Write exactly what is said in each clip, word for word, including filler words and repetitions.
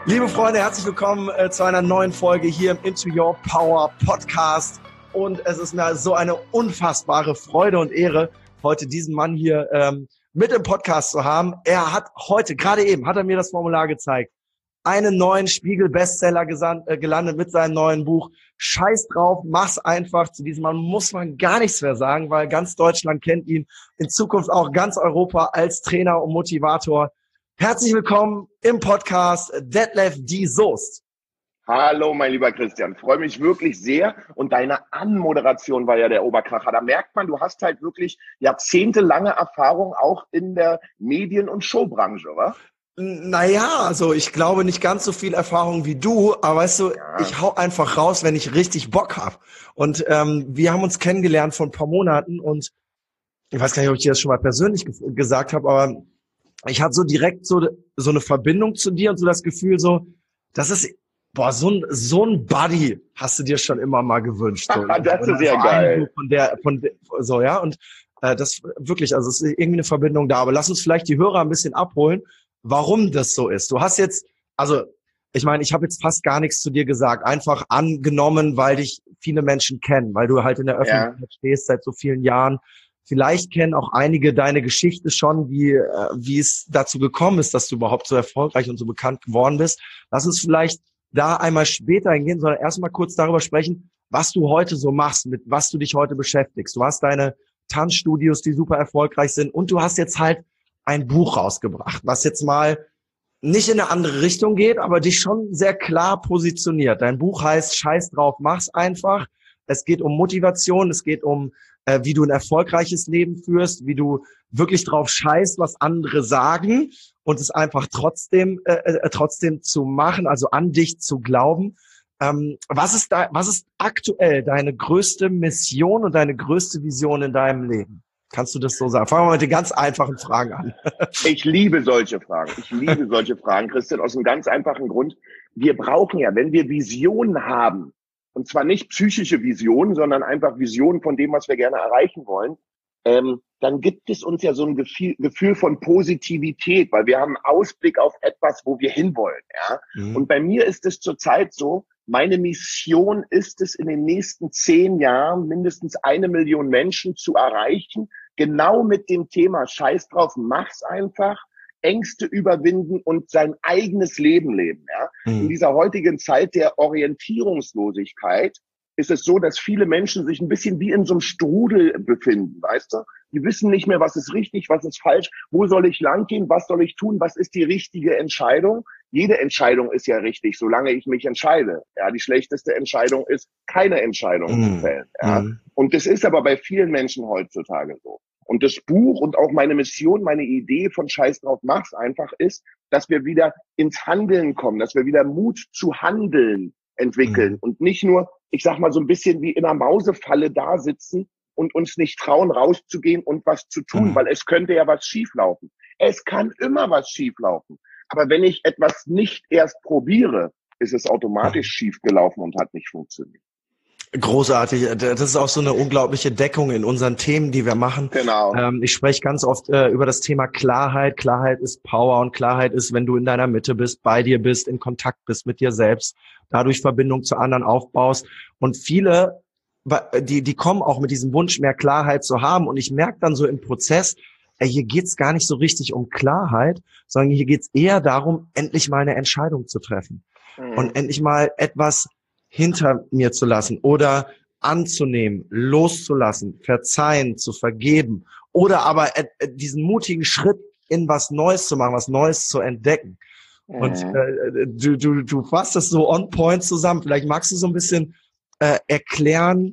Liebe Freunde, herzlich willkommen äh, zu einer neuen Folge hier im Into Your Power Podcast. Und es ist mir so eine unfassbare Freude und Ehre, heute diesen Mann hier ähm, mit im Podcast zu haben. Er hat heute, gerade eben, hat er mir das Formular gezeigt, einen neuen Spiegel-Bestseller gesandt, äh, gelandet mit seinem neuen Buch. Scheiß drauf, mach's einfach. Zu diesem Mann muss man gar nichts mehr sagen, weil ganz Deutschland kennt ihn, in Zukunft auch ganz Europa als Trainer und Motivator. Herzlich willkommen im Podcast Detlef D. Soest. Hallo, mein lieber Christian. Freue mich wirklich sehr. Und deine Anmoderation war ja der Oberkracher. Da merkt man, du hast halt wirklich jahrzehntelange Erfahrung auch in der Medien- und Showbranche, oder? Naja, also ich glaube nicht ganz so viel Erfahrung wie du, aber weißt du, ja. Ich hau einfach raus, wenn ich richtig Bock habe. Und ähm, wir haben uns kennengelernt vor ein paar Monaten und ich weiß gar nicht, ob ich dir das schon mal persönlich ge- gesagt habe, aber ich hatte so direkt so, so eine Verbindung zu dir und so das Gefühl so, das ist, boah, so ein, so ein Buddy hast du dir schon immer mal gewünscht. So. Das ist ja geil. Von der, von der, so, ja, und äh, das wirklich, also es ist irgendwie eine Verbindung da, aber lass uns vielleicht die Hörer ein bisschen abholen, warum das so ist. Du hast jetzt, also ich meine, ich habe jetzt fast gar nichts zu dir gesagt, einfach angenommen, weil dich viele Menschen kennen, weil du halt in der Öffentlichkeit ja. stehst seit so vielen Jahren. Vielleicht kennen auch einige deine Geschichte schon, wie äh, wie es dazu gekommen ist, dass du überhaupt so erfolgreich und so bekannt geworden bist. Lass uns vielleicht da einmal später hingehen, sondern erstmal kurz darüber sprechen, was du heute so machst, mit was du dich heute beschäftigst. Du hast deine Tanzstudios, die super erfolgreich sind, und du hast jetzt halt ein Buch rausgebracht, was jetzt mal nicht in eine andere Richtung geht, aber dich schon sehr klar positioniert. Dein Buch heißt Scheiß drauf, mach's einfach. Es geht um Motivation, es geht um, äh, wie du ein erfolgreiches Leben führst, wie du wirklich drauf scheißt, was andere sagen und es einfach trotzdem äh, äh, trotzdem zu machen, also an dich zu glauben. Ähm, was ist da, was ist aktuell deine größte Mission und deine größte Vision in deinem Leben? Kannst du das so sagen? Fangen wir mit den ganz einfachen Fragen an. Ich liebe solche Fragen. Ich liebe solche Fragen, Christian, aus einem ganz einfachen Grund. Wir brauchen ja, wenn wir Visionen haben, und zwar nicht psychische Visionen, sondern einfach Visionen von dem, was wir gerne erreichen wollen, ähm, dann gibt es uns ja so ein Gefühl, Gefühl von Positivität, weil wir haben einen Ausblick auf etwas, wo wir hinwollen. Ja? Mhm. Und bei mir ist es zurzeit so, meine Mission ist es, in den nächsten zehn Jahren mindestens eine Million Menschen zu erreichen, genau mit dem Thema Scheiß drauf, mach's einfach, Ängste überwinden und sein eigenes Leben leben. Ja? Mhm. In dieser heutigen Zeit der Orientierungslosigkeit ist es so, dass viele Menschen sich ein bisschen wie in so einem Strudel befinden, weißt du? Die wissen nicht mehr, was ist richtig, was ist falsch, wo soll ich langgehen, was soll ich tun, was ist die richtige Entscheidung? Jede Entscheidung ist ja richtig, solange ich mich entscheide. Ja, die schlechteste Entscheidung ist, keine Entscheidung mm. zu fällen. Ja. Mm. Und das ist aber bei vielen Menschen heutzutage so. Und das Buch und auch meine Mission, meine Idee von Scheiß drauf, mach's einfach ist, dass wir wieder ins Handeln kommen, dass wir wieder Mut zu handeln entwickeln mm. und nicht nur, ich sag mal, so ein bisschen wie in einer Mausefalle da sitzen und uns nicht trauen, rauszugehen und was zu tun, mm. weil es könnte ja was schieflaufen. Es kann immer was schieflaufen. Aber wenn ich etwas nicht erst probiere, ist es automatisch schief gelaufen und hat nicht funktioniert. Großartig. Das ist auch so eine unglaubliche Deckung in unseren Themen, die wir machen. Genau. Ähm, ich spreche ganz oft äh, über das Thema Klarheit. Klarheit ist Power und Klarheit ist, wenn du in deiner Mitte bist, bei dir bist, in Kontakt bist mit dir selbst, dadurch Verbindung zu anderen aufbaust. Und viele, die, die kommen auch mit diesem Wunsch, mehr Klarheit zu haben. Und ich merke dann so im Prozess, ey, hier geht's gar nicht so richtig um Klarheit, sondern hier geht's eher darum, endlich mal eine Entscheidung zu treffen mhm. und endlich mal etwas hinter mir zu lassen oder anzunehmen, loszulassen, verzeihen, zu vergeben oder aber äh, diesen mutigen Schritt in was Neues zu machen, was Neues zu entdecken. Mhm. Und äh, du, du, du fasst das so on point zusammen. Vielleicht magst du so ein bisschen äh, erklären,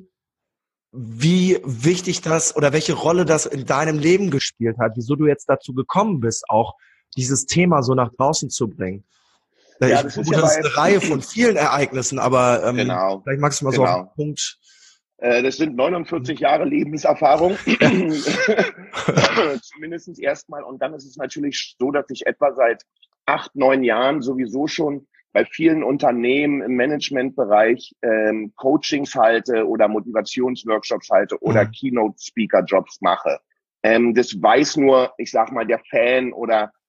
wie wichtig das oder welche Rolle das in deinem Leben gespielt hat, wieso du jetzt dazu gekommen bist, auch dieses Thema so nach draußen zu bringen. Ja, ich das ist, ja das ist eine Reihe von vielen Ereignissen, aber ähm, genau, vielleicht magst du mal genau. so auf den Punkt. Äh, das sind neunundvierzig Jahre Lebenserfahrung, zumindest erstmal. Und dann ist es natürlich so, dass ich etwa seit acht, neun Jahren sowieso schon bei vielen Unternehmen im Managementbereich ähm, Coachings halte oder Motivationsworkshops halte oder mhm. Keynote-Speaker-Jobs mache. Ähm, das weiß nur, ich sag mal, der Fan oder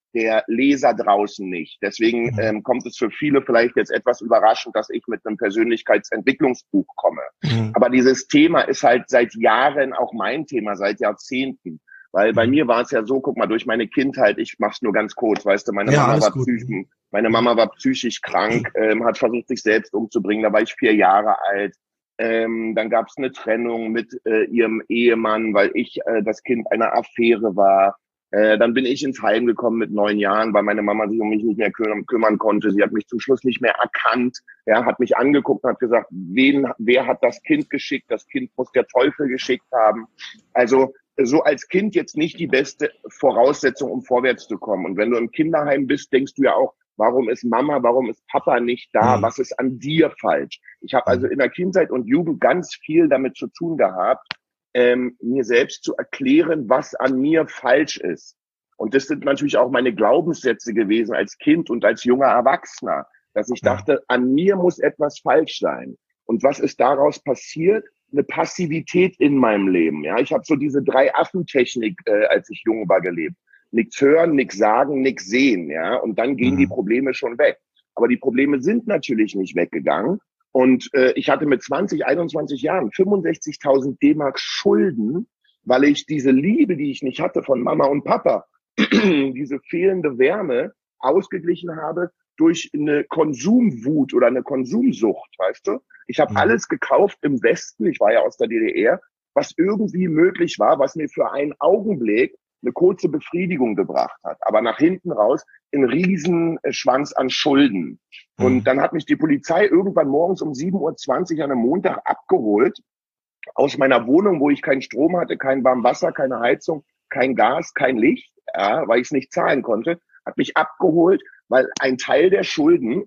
der Leser draußen nicht. Deswegen ähm, kommt es für viele vielleicht jetzt etwas überraschend, dass ich mit einem Persönlichkeitsentwicklungsbuch komme. Mhm. Aber dieses Thema ist halt seit Jahren auch mein Thema, seit Jahrzehnten. Weil bei mhm. mir war es ja so, guck mal, durch meine Kindheit, ich mach's nur ganz kurz, weißt du, meine ja, Mama war psychisch, meine Mama war psychisch krank, ähm, hat versucht, sich selbst umzubringen, da war ich vier Jahre alt. Ähm, dann gab's eine Trennung mit äh, ihrem Ehemann, weil ich äh, das Kind einer Affäre war. Äh, dann bin ich ins Heim gekommen mit neun Jahren, weil meine Mama sich um mich nicht mehr küm- kümmern konnte. Sie hat mich zum Schluss nicht mehr erkannt, ja, hat mich angeguckt und hat gesagt, wen, wer hat das Kind geschickt? Das Kind muss der Teufel geschickt haben. Also so als Kind jetzt nicht die beste Voraussetzung, um vorwärts zu kommen. Und wenn du im Kinderheim bist, denkst du ja auch, warum ist Mama, warum ist Papa nicht da? Mhm. Was ist an dir falsch? Ich habe also in der Kindheit und Jugend ganz viel damit zu tun gehabt, ähm, mir selbst zu erklären, was an mir falsch ist. Und das sind natürlich auch meine Glaubenssätze gewesen als Kind und als junger Erwachsener, dass ich dachte, an mir muss etwas falsch sein. Und was ist daraus passiert? Eine Passivität in meinem Leben. Ja, ich habe so diese drei Affentechnik, äh, als ich jung war, gelebt. Nichts hören, nichts sagen, nichts sehen. Ja, und dann gehen mhm. die Probleme schon weg. Aber die Probleme sind natürlich nicht weggegangen. Und äh, ich hatte mit zwanzig, einundzwanzig Jahren fünfundsechzigtausend D-Mark Schulden, weil ich diese Liebe, die ich nicht hatte von Mama und Papa, diese fehlende Wärme ausgeglichen habe durch eine Konsumwut oder eine Konsumsucht, weißt du? Ich habe mhm. alles gekauft im Westen, ich war ja aus der D D R, was irgendwie möglich war, was mir für einen Augenblick eine kurze Befriedigung gebracht hat, aber nach hinten raus einen riesen Schwanz an Schulden. Mhm. Und dann hat mich die Polizei irgendwann morgens um sieben Uhr zwanzig an einem Montag abgeholt aus meiner Wohnung, wo ich keinen Strom hatte, kein warmes Wasser, keine Heizung, kein Gas, kein Licht, ja, weil ich es nicht zahlen konnte, hat mich abgeholt, weil ein Teil der Schulden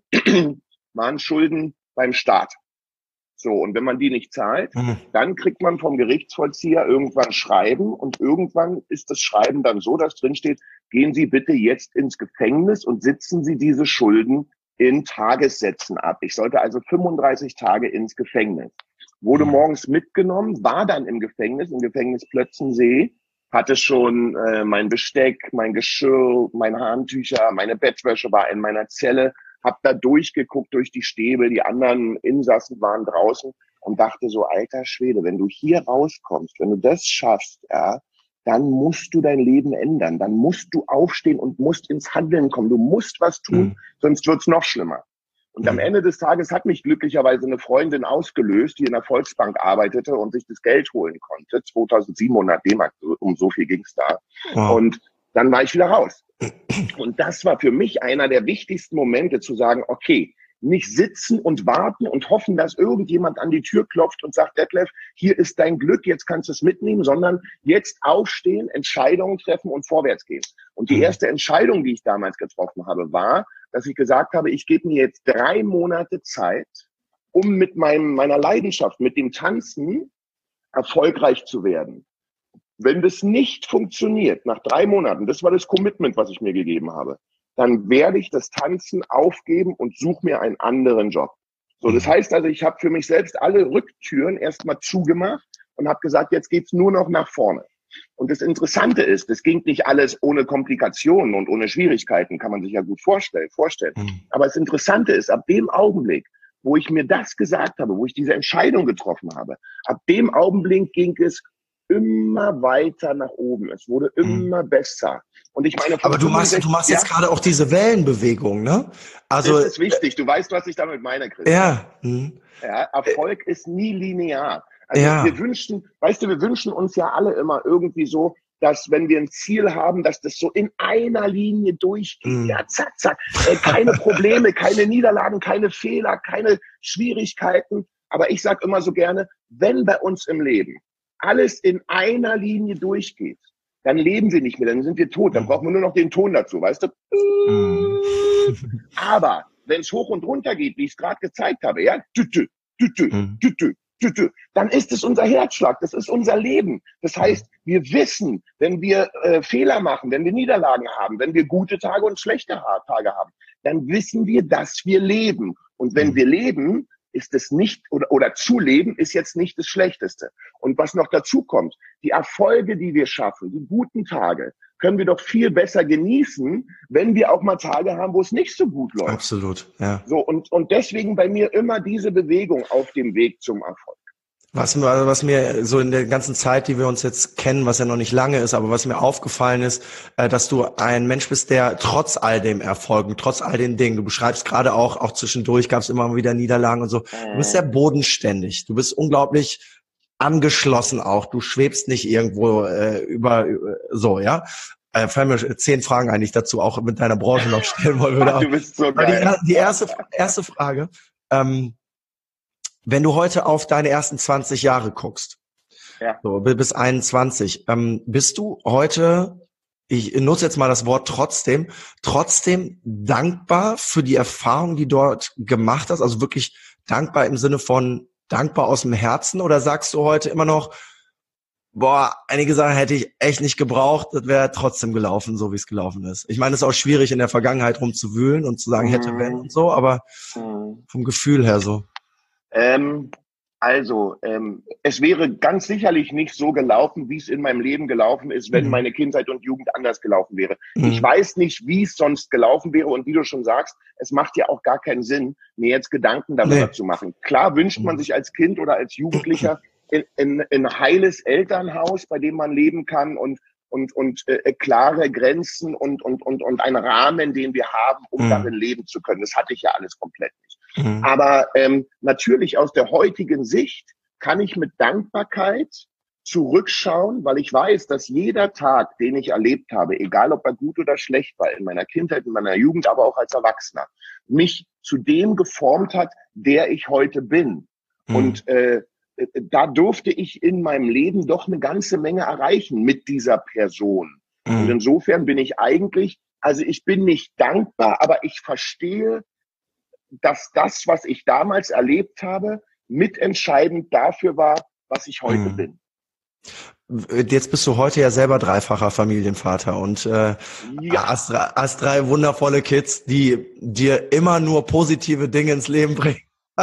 waren Schulden beim Staat. So, und wenn man die nicht zahlt, mhm. dann kriegt man vom Gerichtsvollzieher irgendwann Schreiben und irgendwann ist das Schreiben dann so, dass drin steht, gehen Sie bitte jetzt ins Gefängnis und sitzen Sie diese Schulden in Tagessätzen ab. Ich sollte also fünfunddreißig Tage ins Gefängnis. Wurde mhm. morgens mitgenommen, war dann im Gefängnis, im Gefängnis Plötzensee, hatte schon äh, mein Besteck, mein Geschirr, meine Handtücher, meine Bettwäsche war in meiner Zelle. Hab da durchgeguckt durch die Stäbe, die anderen Insassen waren draußen und dachte so, alter Schwede, wenn du hier rauskommst, wenn du das schaffst, ja, dann musst du dein Leben ändern. Dann musst du aufstehen und musst ins Handeln kommen. Du musst was tun, mhm. sonst wird's noch schlimmer. Und mhm. am Ende des Tages hat mich glücklicherweise eine Freundin ausgelöst, die in der Volksbank arbeitete und sich das Geld holen konnte. zweitausendsiebenhundert D-Mark, um so viel ging's da. Wow. Und dann war ich wieder raus. Und das war für mich einer der wichtigsten Momente, zu sagen, okay, nicht sitzen und warten und hoffen, dass irgendjemand an die Tür klopft und sagt, Detlef, hier ist dein Glück, jetzt kannst du es mitnehmen, sondern jetzt aufstehen, Entscheidungen treffen und vorwärts gehen. Und die erste Entscheidung, die ich damals getroffen habe, war, dass ich gesagt habe, ich gebe mir jetzt drei Monate Zeit, um mit meinem, meiner Leidenschaft, mit dem Tanzen erfolgreich zu werden. Wenn das nicht funktioniert, nach drei Monaten, das war das Commitment, was ich mir gegeben habe, dann werde ich das Tanzen aufgeben und suche mir einen anderen Job. So, das heißt also, ich habe für mich selbst alle Rücktüren erstmal zugemacht und habe gesagt, jetzt geht's nur noch nach vorne. Und das Interessante ist, es ging nicht alles ohne Komplikationen und ohne Schwierigkeiten, kann man sich ja gut vorstellen. vorstellen. Mhm. Aber das Interessante ist, ab dem Augenblick, wo ich mir das gesagt habe, wo ich diese Entscheidung getroffen habe, ab dem Augenblick ging es immer weiter nach oben. Es wurde immer mhm. besser. Und ich meine, aber du machst, du machst jetzt gerade auch diese Wellenbewegung, ne? Also das ist wichtig. Du weißt, was ich damit meine, Chris. Ja. Mhm. Ja, Erfolg ist nie linear. Also ja. wir wünschen, weißt du, wir wünschen uns ja alle immer irgendwie so, dass wenn wir ein Ziel haben, dass das so in einer Linie durchgeht. Mm. Ja, zack, zack. Äh, keine Probleme, keine Niederlagen, keine Fehler, keine Schwierigkeiten. Aber ich sage immer so gerne, wenn bei uns im Leben alles in einer Linie durchgeht, dann leben wir nicht mehr, dann sind wir tot. Dann mm. brauchen wir nur noch den Ton dazu, weißt du? Mm. Aber wenn es hoch und runter geht, wie ich es gerade gezeigt habe, ja, tü, tü, tü, tü, mm. tü, tü, dann ist es unser Herzschlag, das ist unser Leben. Das heißt, wir wissen, wenn wir äh, Fehler machen, wenn wir Niederlagen haben, wenn wir gute Tage und schlechte Tage haben, dann wissen wir, dass wir leben. Und wenn wir leben, ist es nicht, oder, oder zu leben ist jetzt nicht das Schlechteste. Und was noch dazu kommt, die Erfolge, die wir schaffen, die guten Tage, können wir doch viel besser genießen, wenn wir auch mal Tage haben, wo es nicht so gut läuft. Absolut, ja. So, und, und deswegen bei mir immer diese Bewegung auf dem Weg zum Erfolg. Was mir, also was mir so in der ganzen Zeit, die wir uns jetzt kennen, was ja noch nicht lange ist, aber was mir aufgefallen ist, äh, dass du ein Mensch bist, der trotz all dem Erfolgen, trotz all den Dingen, du beschreibst gerade auch, auch zwischendurch gab es immer mal wieder Niederlagen und so, du bist sehr bodenständig, du bist unglaublich angeschlossen auch, du schwebst nicht irgendwo äh, über, über so, ja. Äh, fallen mir zehn Fragen eigentlich dazu, auch mit deiner Branche noch stellen wollen würde. Du bist so geil. Die, die erste, erste Frage, ähm, wenn du heute auf deine ersten zwanzig Jahre guckst, ja. so bis einundzwanzig, ähm, bist du heute, ich nutze jetzt mal das Wort trotzdem, trotzdem dankbar für die Erfahrung, die dort gemacht hast, also wirklich dankbar im Sinne von dankbar aus dem Herzen, oder sagst du heute immer noch, boah, einige Sachen hätte ich echt nicht gebraucht, das wäre trotzdem gelaufen, so wie es gelaufen ist. Ich meine, es ist auch schwierig, in der Vergangenheit rumzuwühlen und zu sagen, mhm. hätte, wenn und so, aber mhm. vom Gefühl her so. Ähm, also, ähm, es wäre ganz sicherlich nicht so gelaufen, wie es in meinem Leben gelaufen ist, wenn mhm. meine Kindheit und Jugend anders gelaufen wäre. Mhm. Ich weiß nicht, wie es sonst gelaufen wäre, und wie du schon sagst, es macht ja auch gar keinen Sinn, mir jetzt Gedanken darüber nee. zu machen. Klar wünscht man sich als Kind oder als Jugendlicher in, in, in ein heiles Elternhaus, bei dem man leben kann, und und und äh, klare Grenzen und und und und einen Rahmen, den wir haben, um mhm. darin leben zu können. Das hatte ich ja alles komplett nicht. Mhm. Aber ähm, natürlich aus der heutigen Sicht kann ich mit Dankbarkeit zurückschauen, weil ich weiß, dass jeder Tag, den ich erlebt habe, egal ob er gut oder schlecht war, in meiner Kindheit, in meiner Jugend, aber auch als Erwachsener, mich zu dem geformt hat, der ich heute bin. Mhm. Und äh, da durfte ich in meinem Leben doch eine ganze Menge erreichen mit dieser Person. Mhm. Und insofern bin ich eigentlich, also ich bin nicht dankbar, aber ich verstehe, dass das, was ich damals erlebt habe, mitentscheidend dafür war, was ich heute mhm. bin. Jetzt bist du heute ja selber dreifacher Familienvater und äh, ja. hast, hast drei wundervolle Kids, die dir immer nur positive Dinge ins Leben bringen.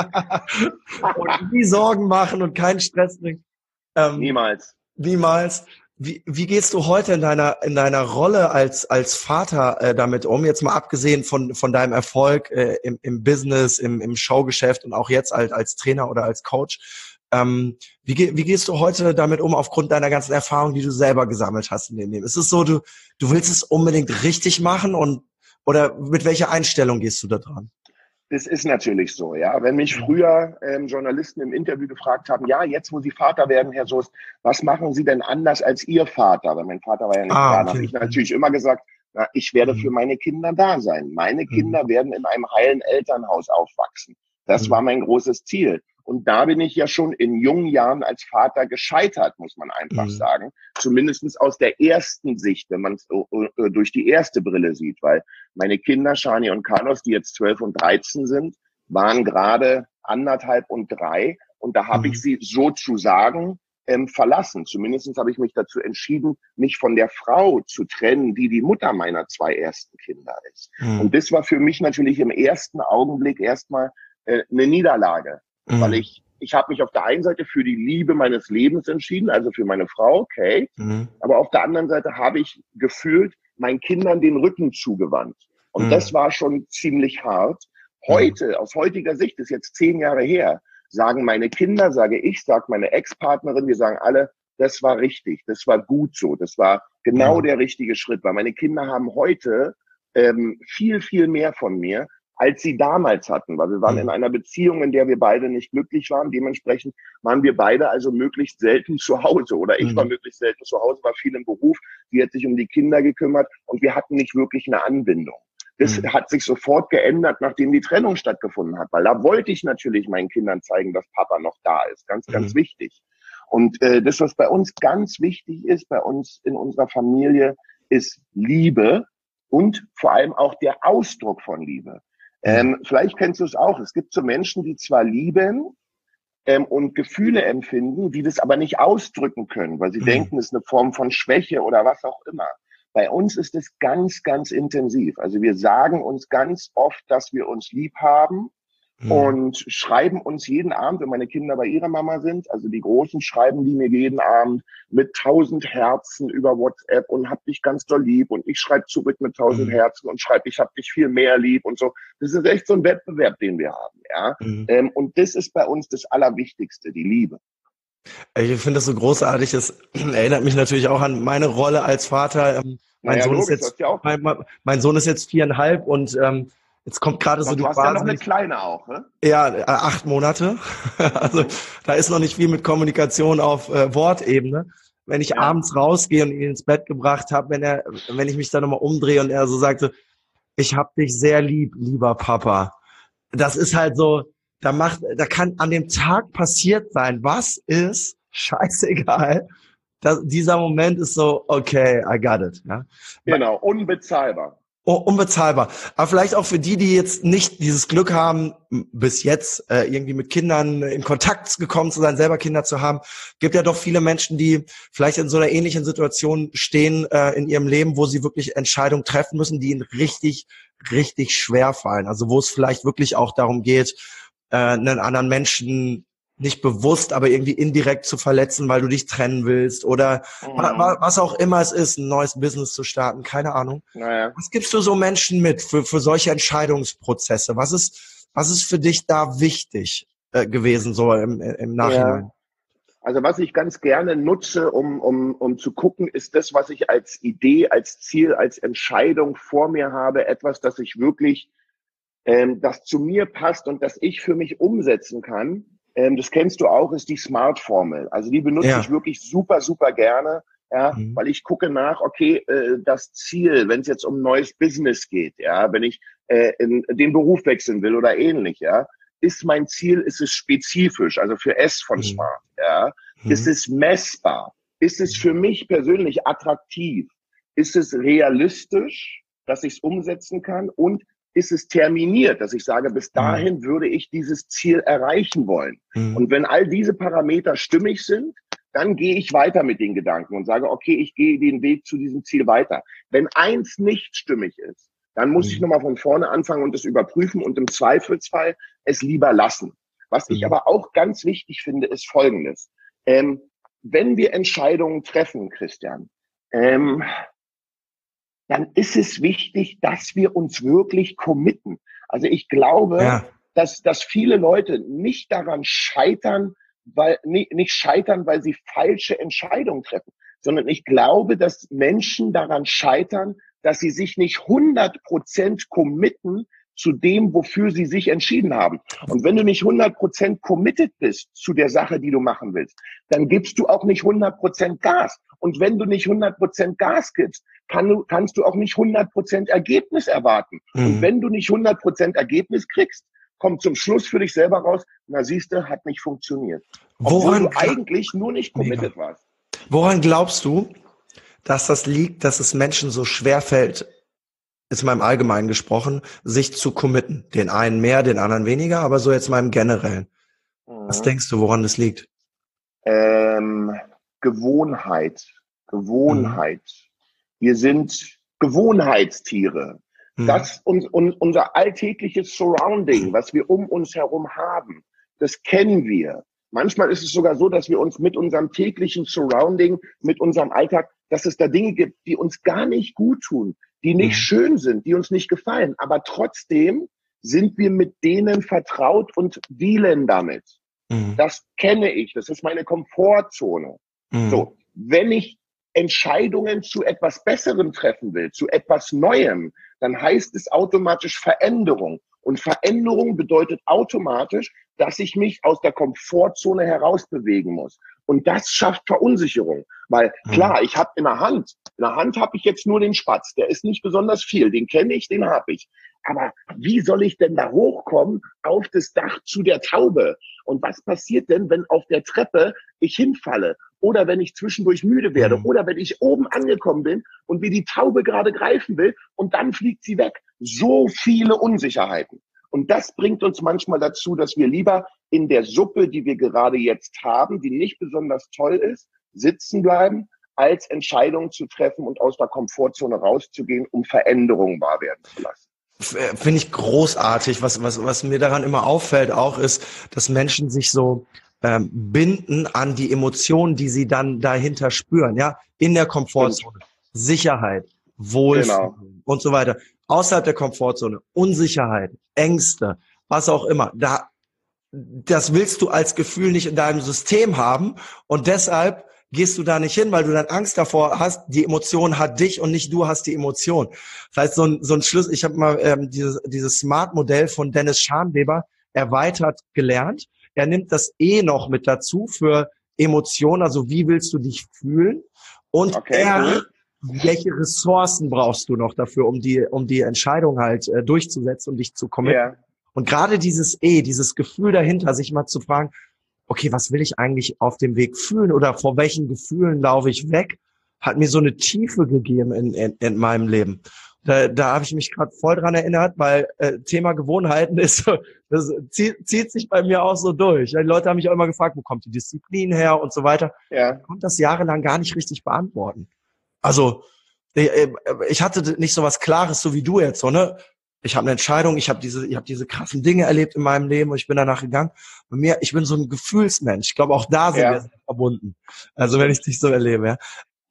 Und nie Sorgen machen und keinen Stress bringen. Ähm, niemals. Niemals. Wie, wie gehst du heute in deiner in deiner Rolle als als Vater äh, damit um? Jetzt mal abgesehen von von deinem Erfolg äh, im, im Business, im, im Showgeschäft und auch jetzt als als Trainer oder als Coach. Ähm, wie, wie gehst du heute damit um aufgrund deiner ganzen Erfahrung, die du selber gesammelt hast in dem Leben? Ist es so, du du willst es unbedingt richtig machen, und oder mit welcher Einstellung gehst du da dran? Das ist natürlich so, ja. Wenn mich früher ähm, Journalisten im Interview gefragt haben, ja, jetzt wo Sie Vater werden, Herr Soest, was machen Sie denn anders als Ihr Vater? Weil mein Vater war ja nicht ah, da. Okay. Da habe ich natürlich immer gesagt, na, ich werde für meine Kinder da sein. Meine Kinder mhm. werden in einem heilen Elternhaus aufwachsen. Das mhm. war mein großes Ziel. Und da bin ich ja schon in jungen Jahren als Vater gescheitert, muss man einfach mhm. sagen. Zumindestens aus der ersten Sicht, wenn man es äh, durch die erste Brille sieht. Weil meine Kinder, Shani und Carlos, die jetzt zwölf und dreizehn sind, waren gerade anderthalb und drei. Und da habe mhm. ich sie sozusagen ähm, verlassen. Zumindest habe ich mich dazu entschieden, mich von der Frau zu trennen, die die Mutter meiner zwei ersten Kinder ist. Mhm. Und das war für mich natürlich im ersten Augenblick erstmal äh, eine Niederlage. Mhm. Weil ich, ich habe mich auf der einen Seite für die Liebe meines Lebens entschieden, also für meine Frau, Kate. Mhm. Aber auf der anderen Seite habe ich gefühlt meinen Kindern den Rücken zugewandt. Und mhm. das war schon ziemlich hart. Heute, mhm. aus heutiger Sicht, ist jetzt zehn Jahre her, sagen meine Kinder, sage ich, sagt meine Ex-Partnerin, wir sagen alle, das war richtig, das war gut so, das war genau mhm. der richtige Schritt. Weil meine Kinder haben heute ähm, viel, viel mehr von mir, als sie damals hatten, weil wir waren mhm. in einer Beziehung, in der wir beide nicht glücklich waren. Dementsprechend waren wir beide also möglichst selten zu Hause, oder ich mhm. war möglichst selten zu Hause, war viel im Beruf. Sie hat sich um die Kinder gekümmert und wir hatten nicht wirklich eine Anbindung. Das mhm. hat sich sofort geändert, nachdem die Trennung stattgefunden hat, weil da wollte ich natürlich meinen Kindern zeigen, dass Papa noch da ist. Ganz, mhm. ganz wichtig. Und äh, das, was bei uns ganz wichtig ist, bei uns in unserer Familie, ist Liebe und vor allem auch der Ausdruck von Liebe. Ähm, vielleicht kennst du es auch. Es gibt so Menschen, die zwar lieben ähm, und Gefühle empfinden, die das aber nicht ausdrücken können, weil sie mhm. denken, es ist eine Form von Schwäche oder was auch immer. Bei uns ist es ganz, ganz intensiv. Also wir sagen uns ganz oft, dass wir uns lieb haben, Mhm. und schreiben uns jeden Abend, wenn meine Kinder bei ihrer Mama sind, also die Großen schreiben die mir jeden Abend mit tausend Herzen über WhatsApp und hab dich ganz doll lieb und ich schreibe zurück mit tausend Mhm. Herzen und schreibe, ich hab dich viel mehr lieb und so. Das ist echt so ein Wettbewerb, den wir haben, ja. Mhm. Ähm, und das ist bei uns das Allerwichtigste, die Liebe. Ich finde das so großartig. Es erinnert mich natürlich auch an meine Rolle als Vater. Ähm, Mein Naja, Sohn ist logisch, du jetzt, hast ja auch, mein, mein mein Sohn ist jetzt viereinhalb und ähm, jetzt kommt gerade so noch, die du hast ja noch Phase, eine ich, Kleine auch, ne? ja, äh, acht Monate. Also Mhm. da ist noch nicht viel mit Kommunikation auf äh, Wortebene. Wenn ich Ja. abends rausgehe und ihn ins Bett gebracht habe, wenn er, wenn ich mich dann nochmal umdrehe und er so sagte, ich hab dich sehr lieb, lieber Papa. Das ist halt so, da macht, da kann an dem Tag passiert sein, was ist, scheißegal. Das, dieser Moment ist so, okay, I got it. Ja? Genau, unbezahlbar. Unbezahlbar. Aber vielleicht auch für die, die jetzt nicht dieses Glück haben, bis jetzt äh, irgendwie mit Kindern in Kontakt gekommen zu sein, selber Kinder zu haben, gibt ja doch viele Menschen, die vielleicht in so einer ähnlichen Situation stehen äh, in ihrem Leben, wo sie wirklich Entscheidungen treffen müssen, die ihnen richtig, richtig schwer fallen. Also wo es vielleicht wirklich auch darum geht, äh, einen anderen Menschen nicht bewusst, aber irgendwie indirekt zu verletzen, weil du dich trennen willst oder wa wa Mhm. was auch immer es ist, ein neues Business zu starten, keine Ahnung. Naja. Was gibst du so Menschen mit für, für solche Entscheidungsprozesse? Was ist, was ist für dich da wichtig äh, gewesen, so im, im Ja. Nachhinein? Also was ich ganz gerne nutze, um, um, um zu gucken, ist das, was ich als Idee, als Ziel, als Entscheidung vor mir habe, etwas, das ich wirklich, ähm, das zu mir passt und das ich für mich umsetzen kann. Ähm, das kennst du auch, ist die Smart-Formel. Also die benutze ich Ja. wirklich super, super gerne, ja, Mhm. weil ich gucke nach, okay, äh, das Ziel, wenn es jetzt um neues Business geht, ja, wenn ich äh, in den Beruf wechseln will oder ähnlich, ja, ist mein Ziel, ist es spezifisch, also für S von Mhm. Smart, ja, ist Mhm. es messbar, ist es für mich persönlich attraktiv, ist es realistisch, dass ich es umsetzen kann und ist es terminiert, dass ich sage, bis Mhm. dahin würde ich dieses Ziel erreichen wollen. Mhm. Und wenn all diese Parameter stimmig sind, dann gehe ich weiter mit den Gedanken und sage, okay, ich gehe den Weg zu diesem Ziel weiter. Wenn eins nicht stimmig ist, dann muss ich Mhm. nochmal von vorne anfangen und es überprüfen und im Zweifelsfall es lieber lassen. Was ich Mhm. aber auch ganz wichtig finde, ist Folgendes. Ähm, wenn wir Entscheidungen treffen, Christian, ähm, dann ist es wichtig, dass wir uns wirklich committen. Also ich glaube, Ja. dass, dass viele Leute nicht daran scheitern, weil, nicht, nicht scheitern, weil sie falsche Entscheidungen treffen, sondern ich glaube, dass Menschen daran scheitern, dass sie sich nicht hundert Prozent committen zu dem, wofür sie sich entschieden haben. Und wenn du nicht hundert Prozent committed bist zu der Sache, die du machen willst, dann gibst du auch nicht hundert Prozent Gas. Und wenn du nicht hundert Prozent Gas gibst, kann du, kannst du auch nicht hundert Prozent Ergebnis erwarten. Und Mhm. wenn du nicht hundert Prozent Ergebnis kriegst, kommt zum Schluss für dich selber raus, na siehste, hat nicht funktioniert. Obwohl du Woran, gla- eigentlich nur nicht mega. committed warst. Woran glaubst du, dass das liegt, dass es Menschen so schwer fällt, ist mal im Allgemeinen gesprochen, sich zu committen? Den einen mehr, den anderen weniger, aber so jetzt mal im Generellen. Was Mhm. denkst du, woran das liegt? Ähm, Gewohnheit. Mhm. Gewohnheit. Wir sind Gewohnheitstiere. Mhm. Das und, und unser alltägliches Surrounding, was wir um uns herum haben, das kennen wir. Manchmal ist es sogar so, dass wir uns mit unserem täglichen Surrounding, mit unserem Alltag, dass es da Dinge gibt, die uns gar nicht gut tun, die nicht Mhm. schön sind, die uns nicht gefallen. Aber trotzdem sind wir mit denen vertraut und dealen damit. Mhm. Das kenne ich. Das ist meine Komfortzone. Mhm. So, wenn ich Entscheidungen zu etwas Besserem treffen will, zu etwas Neuem, dann heißt es automatisch Veränderung. Und Veränderung bedeutet automatisch, dass ich mich aus der Komfortzone herausbewegen muss. Und das schafft Verunsicherung. Weil Mhm. klar, ich habe in der Hand, in der Hand habe ich jetzt nur den Spatz. Der ist nicht besonders viel. Den kenne ich, den habe ich. Aber wie soll ich denn da hochkommen auf das Dach zu der Taube? Und was passiert denn, wenn auf der Treppe ich hinfalle? Oder wenn ich zwischendurch müde werde? Mhm. Oder wenn ich oben angekommen bin und wie die Taube gerade greifen will und dann fliegt sie weg? So viele Unsicherheiten. Und das bringt uns manchmal dazu, dass wir lieber in der Suppe, die wir gerade jetzt haben, die nicht besonders toll ist, sitzen bleiben, als Entscheidungen zu treffen und aus der Komfortzone rauszugehen, um Veränderungen wahr werden zu lassen. finde ich großartig. Was, was, was mir daran immer auffällt auch ist, dass Menschen sich so ähm, binden an die Emotionen, die sie dann dahinter spüren, ja, in der Komfortzone. Sicherheit, Genau. Wohlfühlen und so weiter. Außerhalb der Komfortzone, Unsicherheit, Ängste, was auch immer. Da, das willst du als Gefühl nicht in deinem System haben und deshalb gehst du da nicht hin, weil du dann Angst davor hast, die Emotion hat dich und nicht du hast die Emotion. Das heißt, so ein, so ein Schluss, ich habe mal ähm, dieses, dieses Smart-Modell von Dennis Schanweber erweitert gelernt. Er nimmt das E noch mit dazu für Emotionen, also wie willst du dich fühlen? Und Okay, er, cool. welche Ressourcen brauchst du noch dafür, um die, um die Entscheidung halt äh, durchzusetzen und dich zu committen? Ja. Und gerade dieses E, dieses Gefühl dahinter, sich mal zu fragen, okay, was will ich eigentlich auf dem Weg fühlen oder vor welchen Gefühlen laufe ich weg, hat mir so eine Tiefe gegeben in, in, in meinem Leben. Da, da habe ich mich gerade voll dran erinnert, weil äh, Thema Gewohnheiten ist, so, das zieht, zieht sich bei mir auch so durch. Ja, die Leute haben mich auch immer gefragt, wo kommt die Disziplin her und so weiter. Ja. Ich konnte das jahrelang gar nicht richtig beantworten. Also ich, ich hatte nicht so was Klares, so wie du jetzt, so, ne? Ich habe eine Entscheidung, ich habe diese, ich habe diese krassen Dinge erlebt in meinem Leben und ich bin danach gegangen. Bei mir, ich bin so ein Gefühlsmensch. Ich glaube, auch da sind Ja. wir sehr verbunden. Also wenn ich dich so erlebe, ja.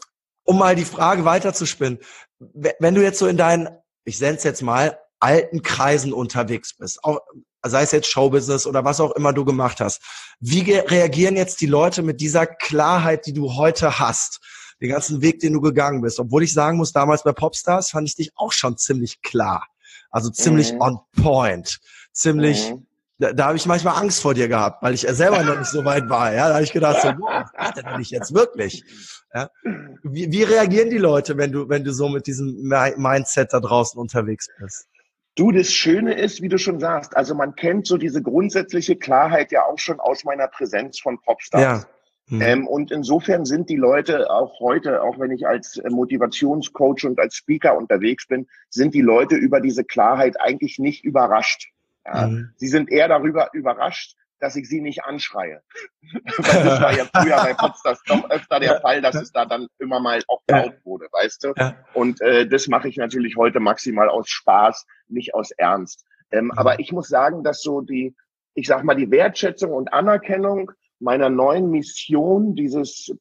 Um mal die Frage weiterzuspinnen, wenn du jetzt so in deinen, ich nenne es jetzt mal, alten Kreisen unterwegs bist, auch, sei es jetzt Showbusiness oder was auch immer du gemacht hast, wie reagieren jetzt die Leute mit dieser Klarheit, die du heute hast? Den ganzen Weg, den du gegangen bist. Obwohl ich sagen muss, damals bei Popstars fand ich dich auch schon ziemlich klar. Also ziemlich Mhm. on point. Ziemlich, Mhm. da, da habe ich manchmal Angst vor dir gehabt, weil ich selber noch nicht so weit war. Ja, da habe ich gedacht, so, wow, was geht denn nicht jetzt wirklich? Ja. Wie, wie reagieren die Leute, wenn du, wenn du so mit diesem Mindset da draußen unterwegs bist? Du, das Schöne ist, wie du schon sagst, also man kennt so diese grundsätzliche Klarheit ja auch schon aus meiner Präsenz von Popstars. Ja. Hm. Ähm, und insofern sind die Leute auch heute, auch wenn ich als Motivationscoach und als Speaker unterwegs bin, sind die Leute über diese Klarheit eigentlich nicht überrascht. Ja? Hm. Sie sind eher darüber überrascht, dass ich sie nicht anschreie. Weil das war ja früher bei Popstars doch öfter der Fall, dass es da dann immer mal auch laut wurde, weißt du? Ja. Und äh, das mache ich natürlich heute maximal aus Spaß, nicht aus Ernst. Ähm, Mhm. Aber ich muss sagen, dass so die, ich sag mal, die Wertschätzung und Anerkennung meiner neuen Mission, dieses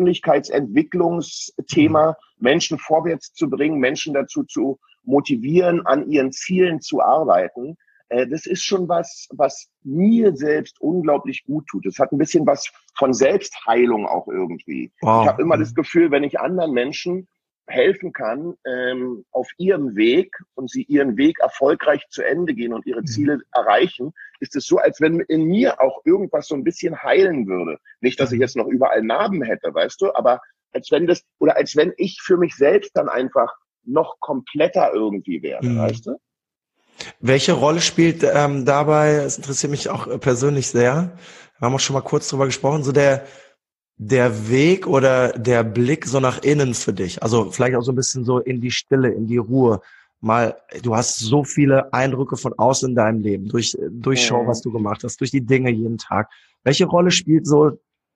Persönlichkeitsentwicklungsthema, Menschen vorwärts zu bringen, Menschen dazu zu motivieren, an ihren Zielen zu arbeiten, äh, das ist schon was, was mir selbst unglaublich gut tut. Es hat ein bisschen was von Selbstheilung auch irgendwie. Wow. Ich habe immer das Gefühl, wenn ich anderen Menschen helfen kann, ähm, auf ihrem Weg und sie ihren Weg erfolgreich zu Ende gehen und ihre Ziele erreichen, ist es so, als wenn in mir auch irgendwas so ein bisschen heilen würde. Nicht, dass ich jetzt noch überall Narben hätte, weißt du, aber als wenn das, oder als wenn ich für mich selbst dann einfach noch kompletter irgendwie wäre, Mhm. weißt du? Welche Rolle spielt ähm, dabei, es interessiert mich auch äh, persönlich sehr, wir haben auch schon mal kurz drüber gesprochen, so der der Weg oder der Blick so nach innen für dich, also vielleicht auch so ein bisschen so in die Stille, in die Ruhe, mal, du hast so viele Eindrücke von außen in deinem Leben, durch, durch Show, was du gemacht hast, durch die Dinge jeden Tag. Welche Rolle spielt so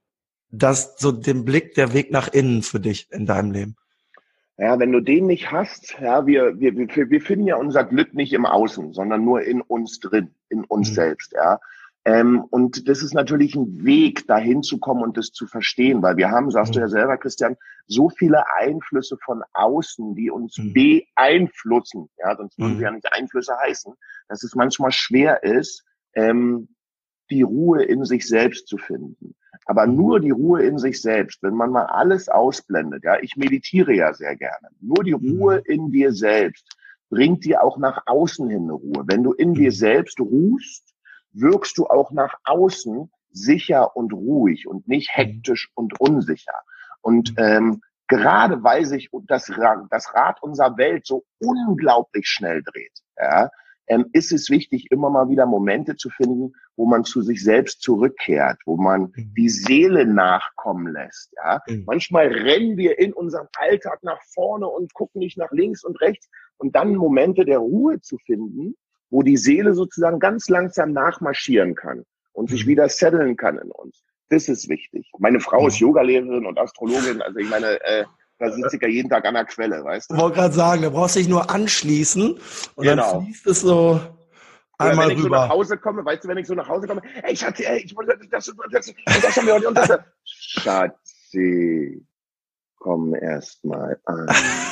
das, so den Blick, der Weg nach innen für dich in deinem Leben? Ja, wenn du den nicht hast, ja, wir, wir, wir, wir finden ja unser Glück nicht im Außen, sondern nur in uns drin, in uns Mhm. selbst, ja. Ähm, und das ist natürlich ein Weg, dahin zu kommen und das zu verstehen, weil wir haben, sagst Mhm. du ja selber, Christian, so viele Einflüsse von außen, die uns Mhm. beeinflussen, ja, sonst würden Mhm. sie ja nicht Einflüsse heißen, dass es manchmal schwer ist, ähm, die Ruhe in sich selbst zu finden. Aber Mhm. nur die Ruhe in sich selbst, wenn man mal alles ausblendet, ja, ich meditiere ja sehr gerne, nur die Ruhe in dir selbst bringt dir auch nach außen hin eine Ruhe. Wenn du in Mhm. dir selbst ruhst, wirkst du auch nach außen sicher und ruhig und nicht hektisch und unsicher. Und ähm, gerade weil sich das, das Rad unserer Welt so unglaublich schnell dreht, ja, ähm, ist es wichtig, immer mal wieder Momente zu finden, wo man zu sich selbst zurückkehrt, wo man Mhm. die Seele nachkommen lässt. Ja? Mhm. Manchmal rennen wir in unserem Alltag nach vorne und gucken nicht nach links und rechts und dann Momente der Ruhe zu finden, wo die Seele sozusagen ganz langsam nachmarschieren kann und sich Mhm. wieder setteln kann in uns. Das ist wichtig. Meine Frau ist Mhm. Yogalehrerin und Astrologin, also ich meine, äh, Da sitze ich ja jeden Tag an der Quelle, weißt du? Ich wollte gerade sagen, da brauchst du dich nur anschließen und genau. dann fließt es so einmal Oder wenn ich rüber. so nach Hause komme, weißt du, wenn ich so nach Hause komme, ey, Schatzi, ey, ich wollte das und das und das haben wir und das. Schatzi, komm erst mal an.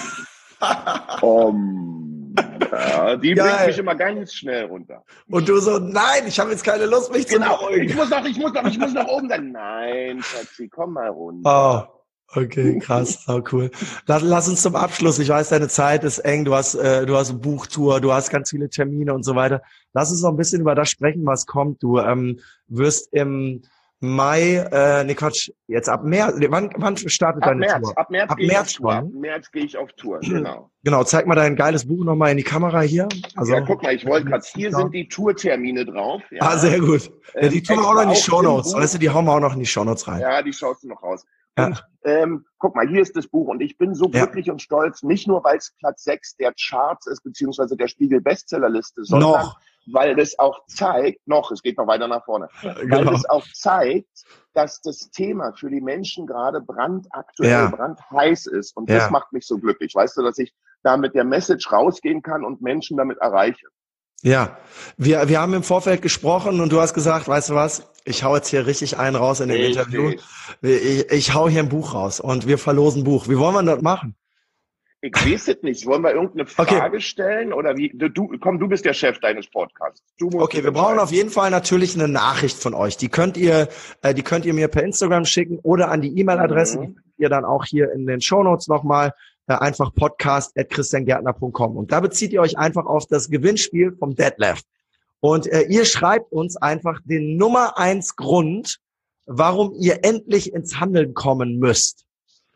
um, ja, die Geil. bringt mich immer ganz schnell runter. Und du so, nein, ich habe jetzt keine Lust, mich genau. zu beruhigen. Ich muss noch, ich muss noch, ich muss nach oben sein. Nein, Schatzi, komm mal runter. Oh. Okay, krass, oh, cool. Lass, lass uns zum Abschluss. Ich weiß, deine Zeit ist eng. Du hast, äh, du hast eine Buchtour, du hast ganz viele Termine und so weiter. Lass uns noch ein bisschen über das sprechen, was kommt. Du ähm, wirst im Mai, äh, nee, Quatsch, jetzt ab März. Wann, wann startet ab deine März, Tour? Ab März, ab gehe März ich auf Tour. schon. Ab März gehe ich auf Tour. Genau. Genau. Zeig mal dein geiles Buch nochmal in die Kamera hier. Also, ja, guck mal, ich wollte gerade. Hier sind die Tourtermine drauf. Ja. Ah, sehr gut. Ja, die ähm, tun wir auch noch in die Shownotes. Weißt du, die hauen wir auch noch in die Shownotes rein. Ja, die schaust du noch raus. Ja. Und ähm, guck mal, hier ist das Buch und ich bin so glücklich ja. und stolz, nicht nur, weil es Platz sechs der Charts ist, beziehungsweise der Spiegel-Bestsellerliste, sondern noch. weil das auch zeigt, noch, es geht noch weiter nach vorne, genau. weil es auch zeigt, dass das Thema für die Menschen gerade brandaktuell, ja. brandheiß ist. Und ja. das macht mich so glücklich, weißt du, dass ich da mit der Message rausgehen kann und Menschen damit erreiche. Ja, wir, wir haben im Vorfeld gesprochen und du hast gesagt, weißt du was, ich hau jetzt hier richtig einen raus in dem Richtig. Interview. Ich, ich hau hier ein Buch raus und wir verlosen ein Buch. Wie wollen wir das machen? Ich weiß es nicht. Wollen wir irgendeine Frage okay. stellen? Oder wie? Du, komm, du bist der Chef deines Podcasts. Du musst okay, wir brauchen auf jeden Fall natürlich eine Nachricht von euch. Die könnt ihr, äh, die könnt ihr mir per Instagram schicken oder an die E-Mail-Adresse, mhm. die findet ihr dann auch hier in den Shownotes nochmal. Äh, einfach podcast at christiangärtner punkt com. Und da bezieht ihr euch einfach auf das Gewinnspiel vom Detlef. Und äh, ihr schreibt uns einfach den Nummer eins Grund, warum ihr endlich ins Handeln kommen müsst.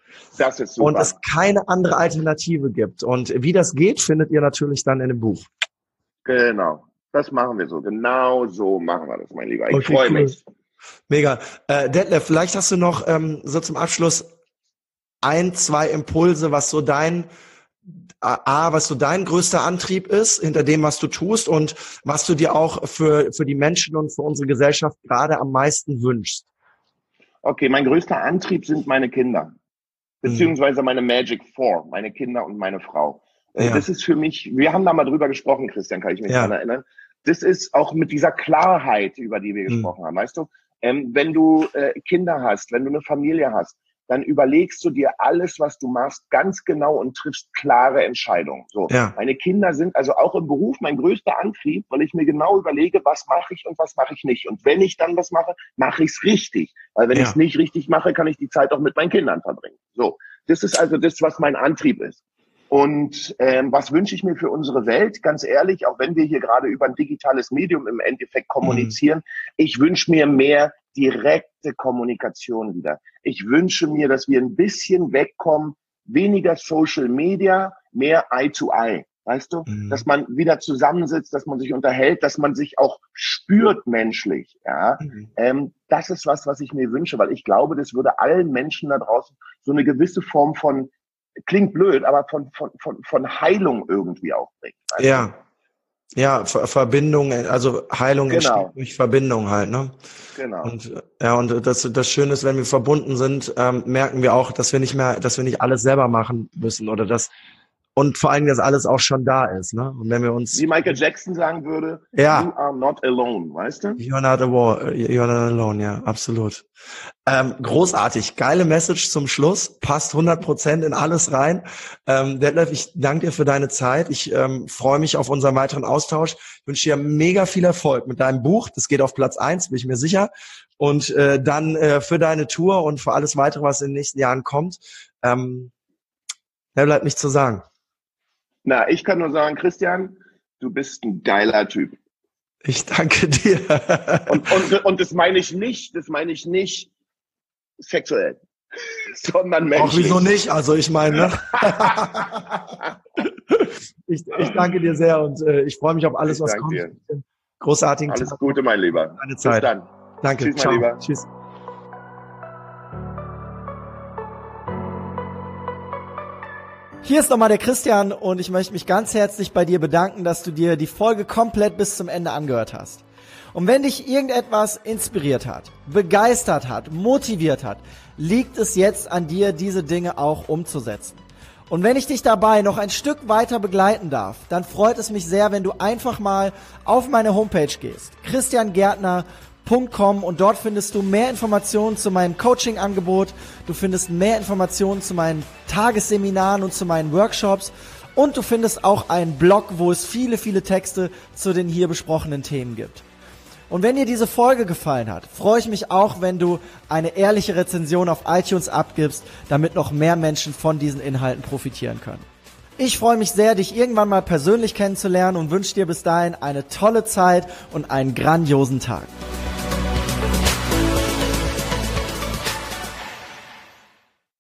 Das ist super. Und es keine andere Alternative gibt. Und wie das geht, findet ihr natürlich dann in dem Buch. Genau. Das machen wir so. Genau so machen wir das, mein Lieber. Ich okay, freue cool. mich. Mega. Äh, Detlef, vielleicht hast du noch ähm, so zum Abschluss ein, zwei Impulse, was so dein A, was so dein größter Antrieb ist, hinter dem, was du tust und was du dir auch für, für die Menschen und für unsere Gesellschaft gerade am meisten wünschst. Okay, mein größter Antrieb sind meine Kinder, beziehungsweise meine Magic Four, meine Kinder und meine Frau. Ja. Das ist für mich, wir haben da mal drüber gesprochen, Christian, kann ich mich ja. daran erinnern. Das ist auch mit dieser Klarheit, über die wir gesprochen mhm. haben, weißt du? Ähm, wenn du äh, Kinder hast, wenn du eine Familie hast, dann überlegst du dir alles, was du machst, ganz genau und triffst klare Entscheidungen. So, ja. Meine Kinder sind also auch im Beruf mein größter Antrieb, weil ich mir genau überlege, was mache ich und was mache ich nicht. Und wenn ich dann was mache, mache ich es richtig. Weil wenn ja. ich es nicht richtig mache, kann ich die Zeit auch mit meinen Kindern verbringen. So, das ist also das, was mein Antrieb ist. Und ähm, was wünsche ich mir für unsere Welt? Ganz ehrlich, auch wenn wir hier gerade über ein digitales Medium im Endeffekt kommunizieren, mhm. ich wünsche mir mehr direkte Kommunikation wieder. Ich wünsche mir, dass wir ein bisschen wegkommen, weniger Social Media, mehr Eye to Eye. Weißt du? Mhm. Dass man wieder zusammensitzt, dass man sich unterhält, dass man sich auch spürt menschlich. Ja, mhm. ähm, das ist was, was ich mir wünsche, weil ich glaube, das würde allen Menschen da draußen so eine gewisse Form von, klingt blöd, aber von, von, von, von Heilung irgendwie auch bringen. Ja. Ja, Ver Verbindung, also Heilung genau. entsteht durch Verbindung halt, ne? Genau. Und ja, und das, das Schöne ist, wenn wir verbunden sind, ähm, merken wir auch, dass wir nicht mehr, dass wir nicht alles selber machen müssen oder das und vor allem, dass alles auch schon da ist, ne? Und wenn wir uns wie Michael Jackson sagen würde, ja. you are not alone, weißt du? You're not, a you're not alone, ja, absolut. Ähm, großartig, geile Message zum Schluss, passt hundert Prozent in alles rein. Ähm, Detlef, ich danke dir für deine Zeit. Ich ähm, freue mich auf unseren weiteren Austausch. Ich wünsche dir mega viel Erfolg mit deinem Buch. Das geht auf Platz eins, bin ich mir sicher. Und äh, dann äh, für deine Tour und für alles weitere, was in den nächsten Jahren kommt. Ähm, mehr bleibt nicht zu sagen. Na, ich kann nur sagen, Christian, du bist ein geiler Typ. Ich danke dir. und, und, und das meine ich nicht, das meine ich nicht sexuell, sondern menschlich. Auch wieso nicht? Also ich meine, ne? ich, ich danke dir sehr und äh, ich freue mich auf alles, ich was kommt. Dir. Großartigen Alles Tag. Gute, mein Lieber. Deine Zeit. Bis dann. Danke. Tschüss, Ciao. mein Lieber. Tschüss. Hier ist nochmal der Christian und ich möchte mich ganz herzlich bei dir bedanken, dass du dir die Folge komplett bis zum Ende angehört hast. Und wenn dich irgendetwas inspiriert hat, begeistert hat, motiviert hat, liegt es jetzt an dir, diese Dinge auch umzusetzen. Und wenn ich dich dabei noch ein Stück weiter begleiten darf, dann freut es mich sehr, wenn du einfach mal auf meine Homepage gehst, christian gärtner punkt com, und dort findest du mehr Informationen zu meinem Coaching-Angebot, du findest mehr Informationen zu meinen Tagesseminaren und zu meinen Workshops und du findest auch einen Blog, wo es viele, viele Texte zu den hier besprochenen Themen gibt. Und wenn dir diese Folge gefallen hat, freue ich mich auch, wenn du eine ehrliche Rezension auf iTunes abgibst, damit noch mehr Menschen von diesen Inhalten profitieren können. Ich freue mich sehr, dich irgendwann mal persönlich kennenzulernen und wünsche dir bis dahin eine tolle Zeit und einen grandiosen Tag.